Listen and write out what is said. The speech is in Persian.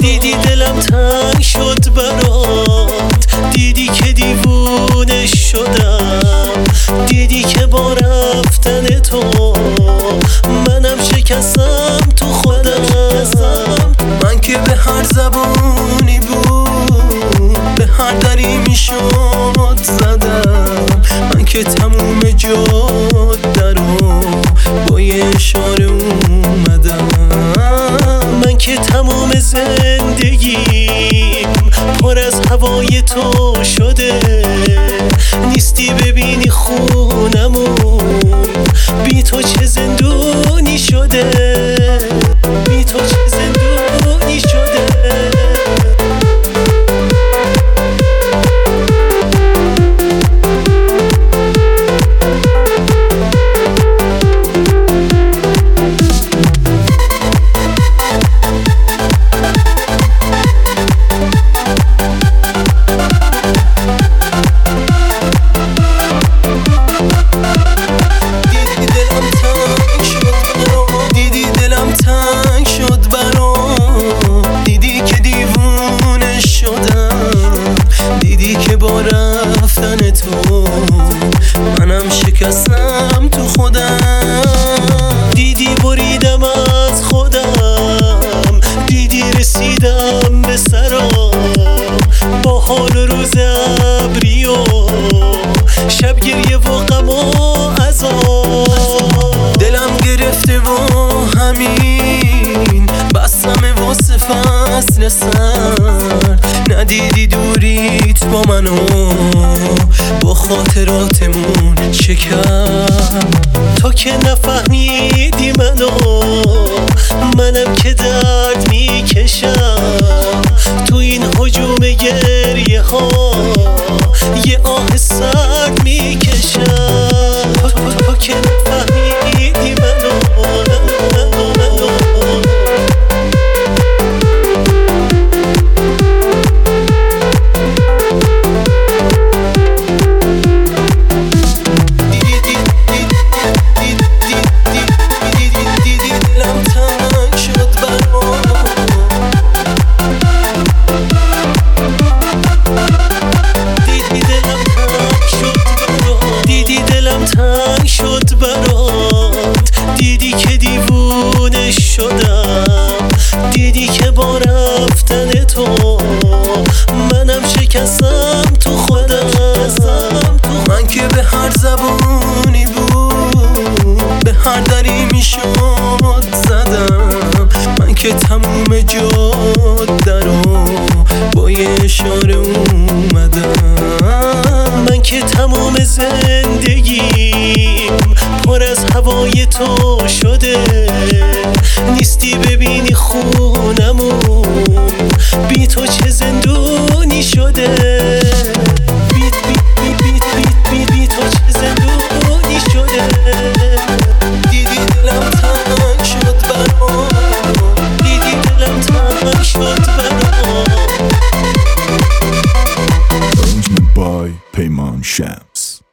دیدی دلم تنگ شد برات، دیدی که دیوونه شدم، دیدی که با رفتن تو منم شکستم تو خودم. من که به هر زبونی بود، به هر دری میشد زدم، من که تموم جاده رو با یه اشاره اومدم. من که تموم زندگیم پر از هوای تو شده، نیستی ببینی خونمون بی تو چه زندونی شده، بی تو چه زندونی شده. با رفتن تو منم شکستم تو خودم. دیدی بریدم از خودم، دیدی رسیدم به سرام، با حال روز ابری و شب گریه و غم و عذاب. دلم گرفته و همین بسمه واسه فصل سرد، ندیدی دوریت با منو با خاطراتمون چه کرد. تو که نفهمیدی منم که درد میکشم تو این هجوم گریه ها، یه آه سرد میکشم. تو که نفهمیدی تنگ شد برات، دیدی که دیوونه شدم، دیدی که با رفتن تو منم شکستم تو خودم. من که به هر زبونی بود، به هر دری میشد زدم، من که تموم جاده رو با یه اشاره اومدم. من که تموم زندگیم پر از هوای تو شده، نیستی ببینی خونمون بی تو چه زندونی شده، بی تو چه زندونی شده. دیدی دلم تنگ شد برات، دیدی دلم تنگ شد برات. Arrangement by Peyman Shams.